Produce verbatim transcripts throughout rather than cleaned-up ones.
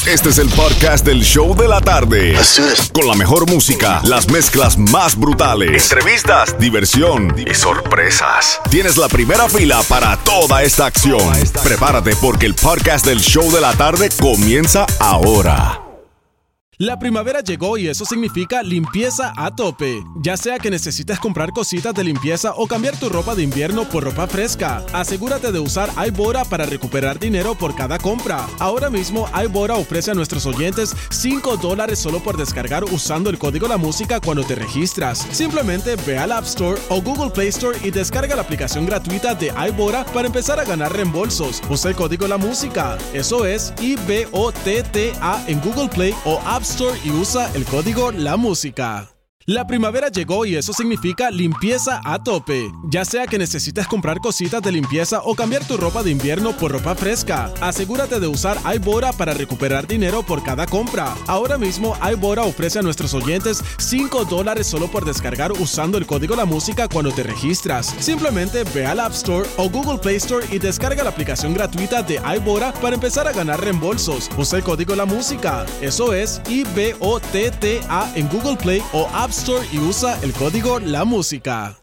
Este es el podcast del show de la tarde. Con la mejor música, las mezclas más brutales, entrevistas, diversión y sorpresas. Tienes la primera fila para toda esta acción. Prepárate porque el podcast del show de la tarde comienza ahora. La primavera llegó y eso significa limpieza a tope. Ya sea que necesites comprar cositas de limpieza o cambiar tu ropa de invierno por ropa fresca, asegúrate de usar iBora para recuperar dinero por cada compra. Ahora mismo iBora ofrece a nuestros oyentes cinco dólares solo por descargar usando el código La Música cuando te registras. Simplemente ve al App Store o Google Play Store y descarga la aplicación gratuita de iBora para empezar a ganar reembolsos. Usa el código La Música. Eso es I B O T T A en Google Play o App Store y usa el código La Música. La primavera llegó y eso significa limpieza a tope. Ya sea que necesites comprar cositas de limpieza o cambiar tu ropa de invierno por ropa fresca, asegúrate de usar iBora para recuperar dinero por cada compra. Ahora mismo iBora ofrece a nuestros oyentes cinco dólares solo por descargar usando el código La Música cuando te registras. Simplemente ve al App Store o Google Play Store y descarga la aplicación gratuita de iBora para empezar a ganar reembolsos. Usa el código La Música. Eso es I B O T T A en Google Play o App Store y usa el código La Música.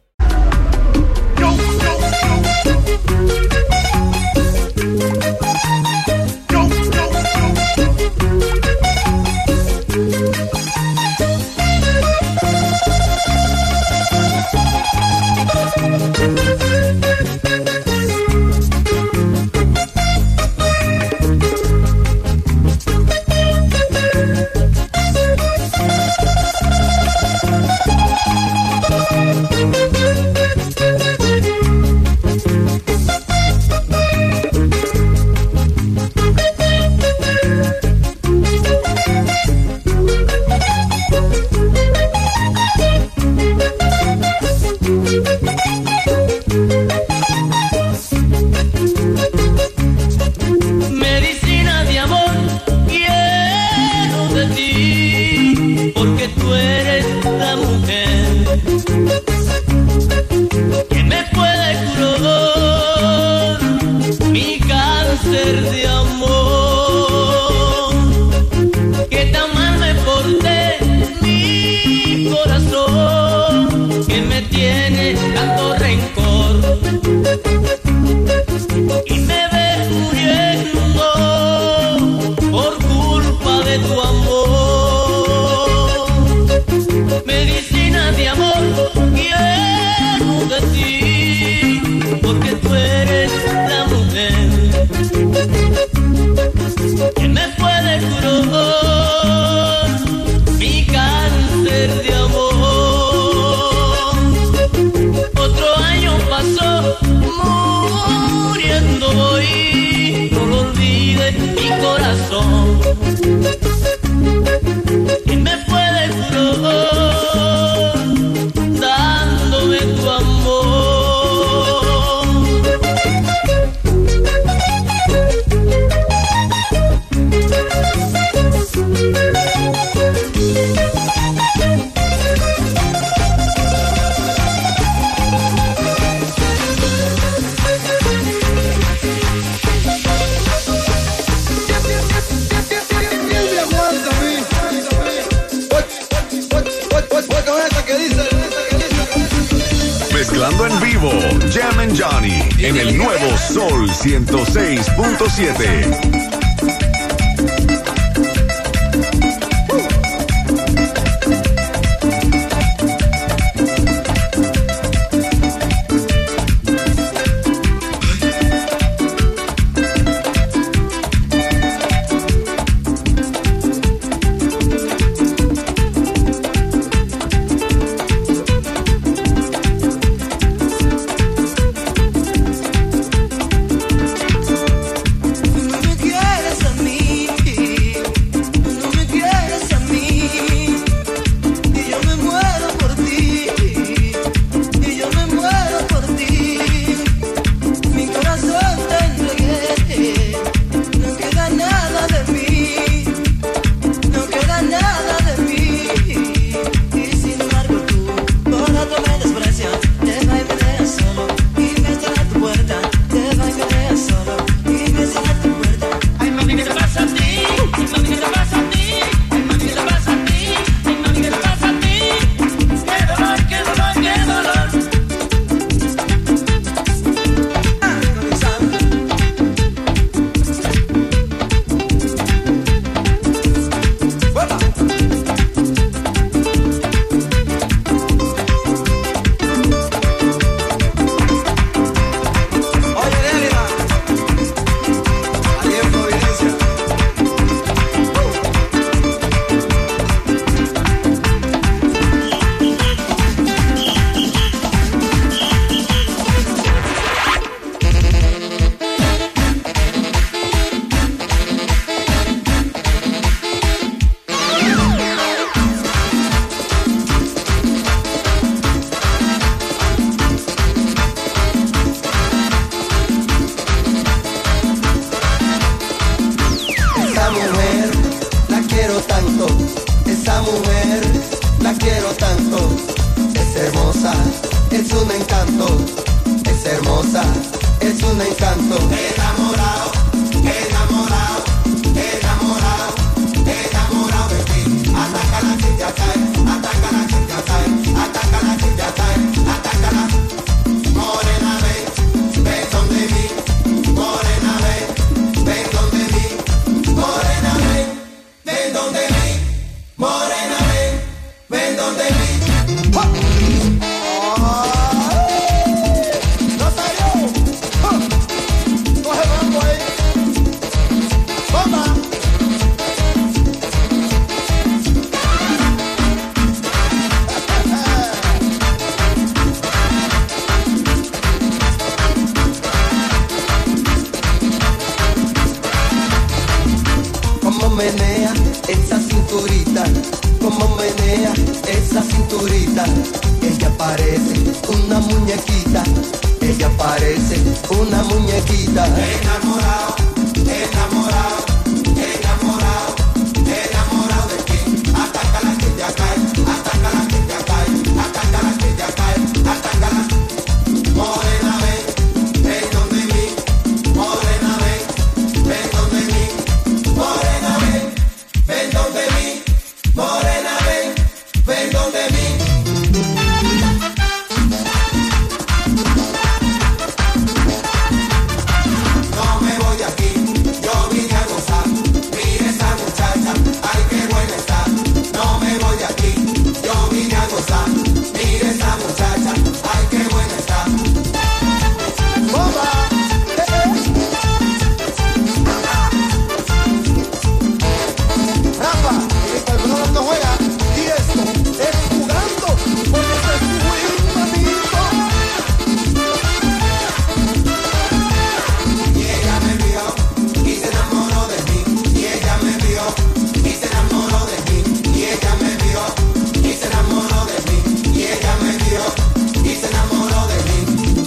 Mezclando en vivo, Jam and Johnny en el nuevo Sol ciento seis punto siete. Yeah. tanto, esa mujer la quiero tanto. Es hermosa, es un encanto. Es hermosa, es un encanto. Enamorado, enamorado, enamorado, enamorado de ti. Atácala que ya cae, atácala que ya cae, atácala que ya cae, atácala. Morena ven, ven donde mí. Morena ven, ven donde mí. Morena ven, ven donde mí. Morena ven, ven donde mí. Menea esa cinturita, como menea esa cinturita. Ella parece una muñequita, ella parece una muñequita. Enamorado, enamorado, enamorado, enamorado de ti. Atácala que ya cae, atácala que ya cae, atácala que ya cae, atácala. Morena ven, ven donde mí. Morena ven, ven donde mí. Morena ven, ven donde mí. Morena ven, ven donde mí. No me voy de aquí, yo vine a gozar. Mira esa muchacha, ay qué buena está. No me voy de aquí, yo vine a gozar. Mira esa muchacha, ay qué buena está. ¡Bomba! Rafa, el Bernardo no juega y esto es jugando porque este es su himno, amiguito. Y ella me vio y se enamoró de mí. Y ella me vio y se enamoró de mí. Y ella me vio y se enamoró de mí. Y ella me vio y se enamoró de mí.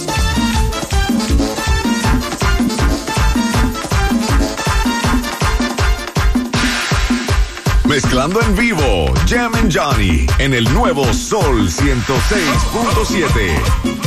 Mezclando en vivo, Jam and Johnny, en el nuevo Sol ciento seis punto siete.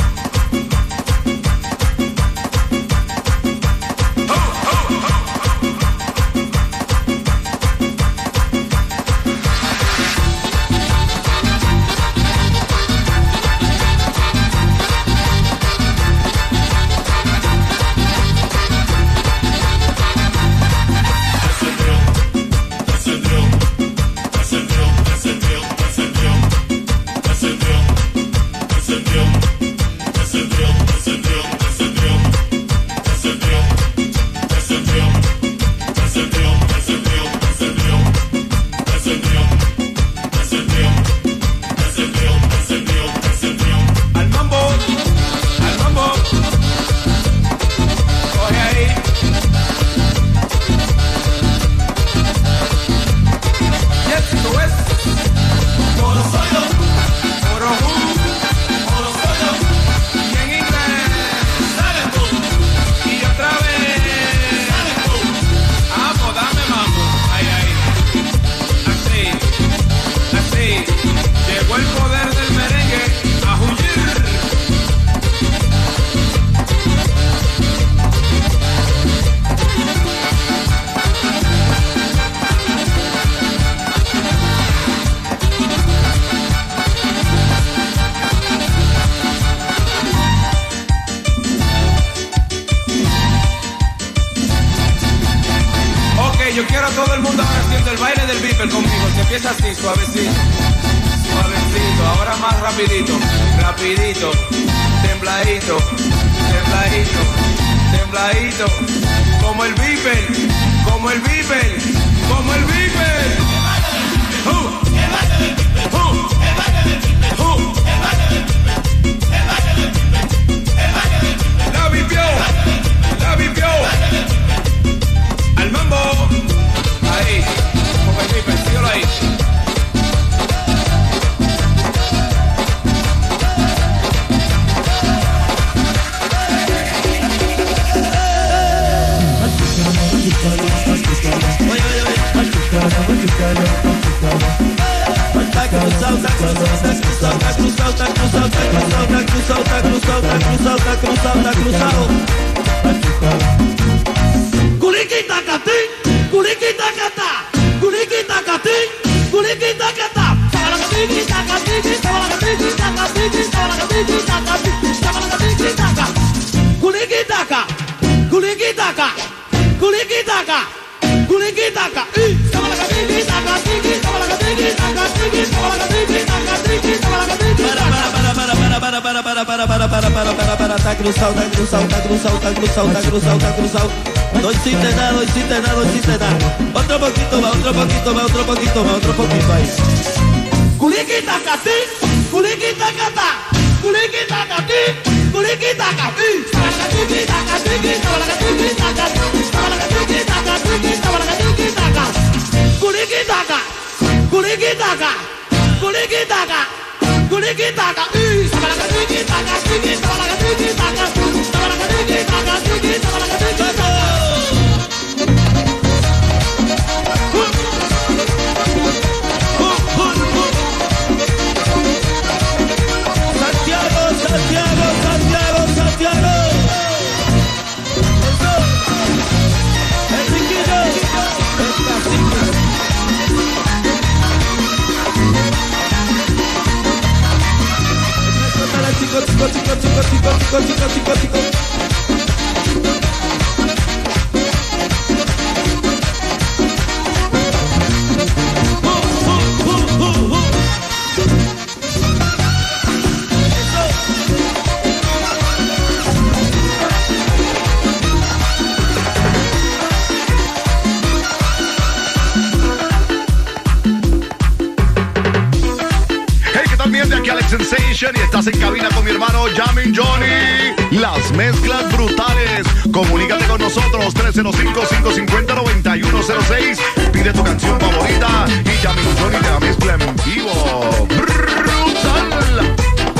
Yo quiero a todo el mundo ahora haciendo el baile del beeper conmigo. Se empieza así, suavecito, suavecito. Ahora más rapidito, rapidito, tembladito, tembladito, tembladito. Como el beeper, como el beeper, como el beeper. Uh, el baile del beeper, uh, el baile del beeper, uh, el baile del beeper, el baile del beeper, el baile del beeper. La vivió, la vivió. Al mambo. Ahí, como el beeper, síguelo ahí. Oye, oye, cruzado, está cruzado, está cruzado, está cruzado, está cruzado, está cruzado, está cruzado, está cruzado, está cruzado. Culiquita catí, culiquita catá, culiquita catí, culiquita catá. Culiquita catí, culiquita catí, para, para, para, para, para, para, para, para, para, está cruzado, está cruzado, está cruzado, está cruzado, está cruzado, está cruzado. No hiciste nada, no hiciste nada, no hiciste nada. Otro poquito más, otro poquito más, otro poquito más, otro poquito ahí. Culiquita catí, culiquita catá, culiquita catí, culiquita catí. Culiquitaca, culiquitaca, culiquitaca, culiquitaca, y sabalacatiquitaca, sabalacatiquitaca, sabalacatiquitaca, sabalacatiquitaca. Santiago, Santiago, Santiago, Santiago. Enriquillo, el cacique. Chico, chico, chico, chico, chico, chico, chico, chico, chico. Uh, uh, uh, uh, uh. De aquí Alex Sensation y estás en cabina con mi hermano Jamin Johnny. Las mezclas brutales. Comunícate con nosotros tres cero cinco, cinco cinco cero, nueve uno cero seis. Pide tu canción favorita y Jamin Johnny te la mezcla en vivo. Brutal.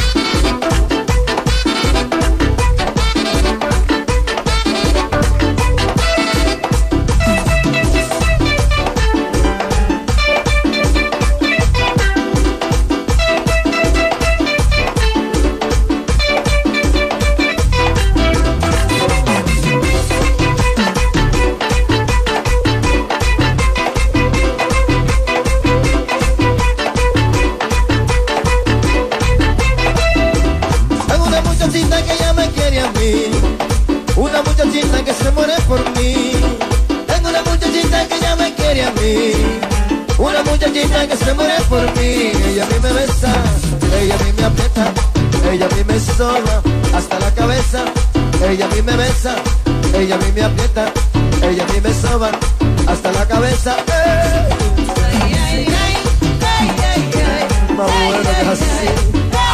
Que se muere por mí. Tengo una muchachita que ya me quiere a mí. Una muchachita que se muere por mí. Ella a mí me besa, ella a mí me aprieta, ella a mí me soba hasta la cabeza. Ella a mí me besa, ella a mí me aprieta, ella a mí me soba hasta la cabeza. ¡Eh! Ay, ay, ay, ay, ay, ay. Más bueno que es así.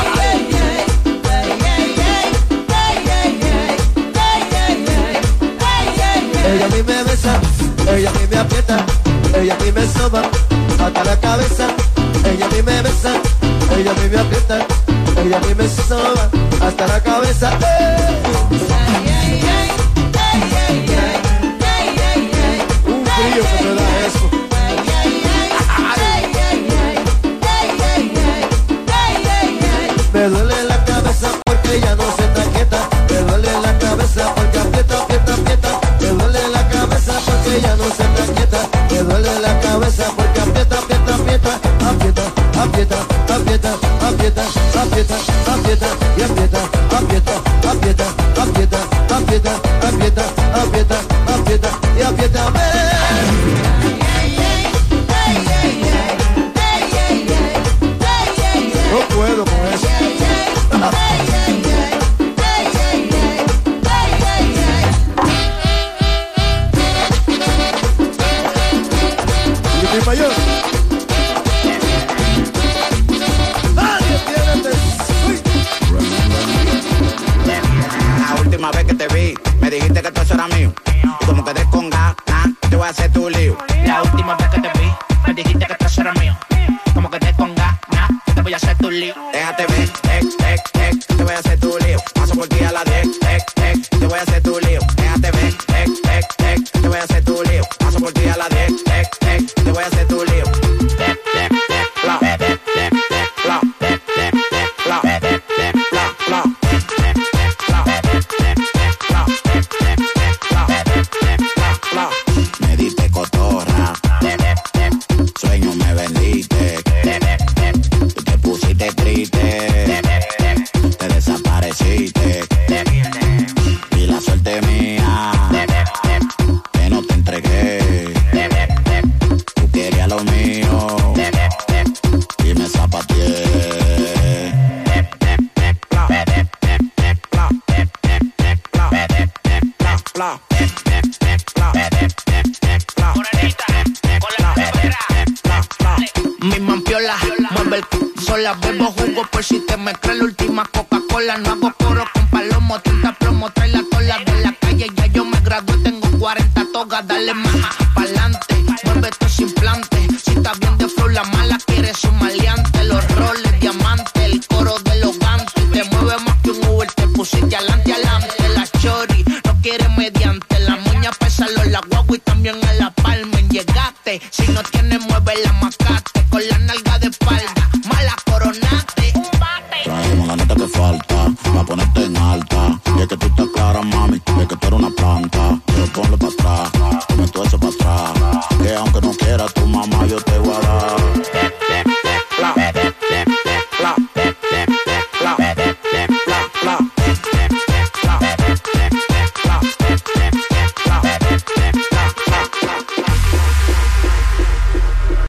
Ella a mí me besa, ella a mí me aprieta, ella a mí me soba hasta la cabeza. Ella a mí me besa, ella a mí me aprieta, ella a mí me soba hasta la cabeza. ¡Eh! Un frío que me da eso. Me duele la cabeza porque ella no se está quieta. Me duele la cabeza porque aprieta, aprieta, aprieta. Me duele la cabeza porque ella no se está quieta. Me duele la cabeza porque aprieta, aprieta, aprieta. Aprieta, aprieta, aprieta, aprieta, aprieta, aprieta y aprieta, aprieta, aprieta, aprieta, aprieta, aprieta, aprieta, aprieta y aprieta. No puedo con eso. Y mi mayor. La última vez que te vi, me dijiste que todo eso era mío. Y como quedé con ganas, te voy a hacer tu lío. La última vez que te vi, me dijiste que todo eso era mío. Como quedé con ganas, te voy a hacer tu lío. Déjate ver, ex, ex, ex, te voy a hacer tu lío. Paso por ti a la diez, ex, ex, te voy a hacer tu lío. Déjate ver, ex, ex, ex, te voy a hacer tu lío. Paso por ti a la diez, ex, ex, te voy a hacer tu lío. viola. Mueve el c sola, bebo jugo por si te me crees la última Coca-Cola. No hago coro con palomo, tinta plomo, trae la tola de la calle. Ya yo me gradué, tengo cuarenta togas, dale más pa'lante. Mueve esto sin plante, si está bien de flow, la mala quiere su maleante. Los roles, diamantes, el coro de los gantes. Te mueve más que un Uber, te pusiste adelante, adelante. La chori no quiere mediante, la moña pesa los la guagua y también en la palma. Llegaste, si no tienes mueve la macate, con la nalga de espalda, mala coronate. Traemos la nota que falta, va a poner